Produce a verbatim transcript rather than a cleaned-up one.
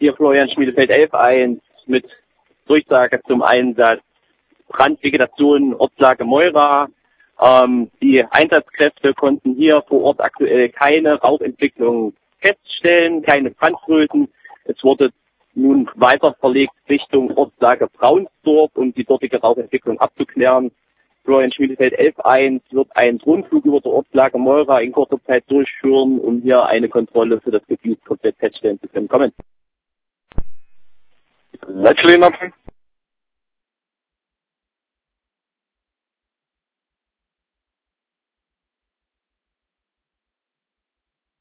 Hier Florian Schmiedefeld elf eins mit Durchsage zum Einsatz. Brandvegetation, Ortslage Meura. Ähm, die Einsatzkräfte konnten hier vor Ort aktuell keine Rauchentwicklung feststellen, keine Brandgrößen. Es wurde nun weiter verlegt Richtung Ortslage Braunsdorf, um die dortige Rauchentwicklung abzuklären. Florian Schmiedefeld elf eins wird einen Drohnenflug über der Ortslage Meura in kurzer Zeit durchführen, um hier eine Kontrolle für das Gebiet komplett feststellen zu können. Kommen. Leitschlehner.